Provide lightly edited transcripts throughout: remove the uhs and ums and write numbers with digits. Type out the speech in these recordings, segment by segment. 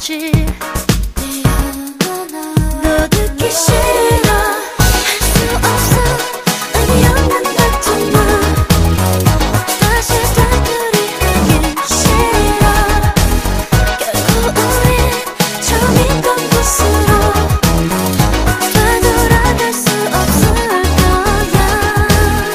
없지. 너 듣기 싫어. 할 수 없어. 의미 없는 다툼은 다시 되돌이 하기 싫어. 결국 우린 처음이던 곳으로 되돌아갈 수 없을 거야.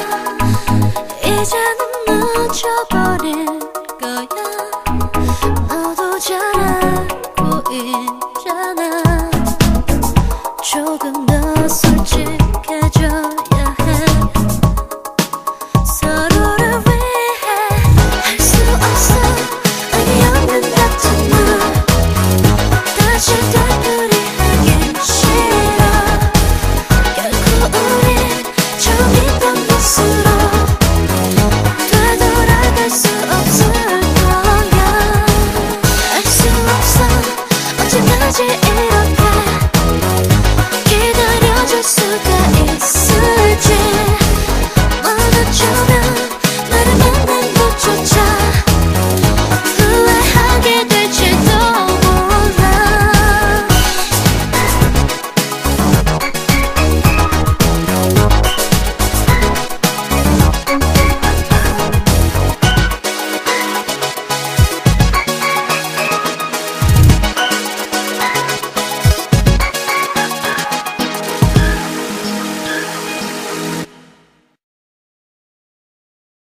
이제는 늦어버린 거야. 너도 잘 알고 있잖아. 조금 더 솔직해져야 해. 서로를 위해 할 수 없어. 의미 없는 다툼은 다시 되돌이 하기 싫어. 결국 우린 처음이던 곳으로 되돌아갈 수 없을 거야. 알 수 없어. 언제까지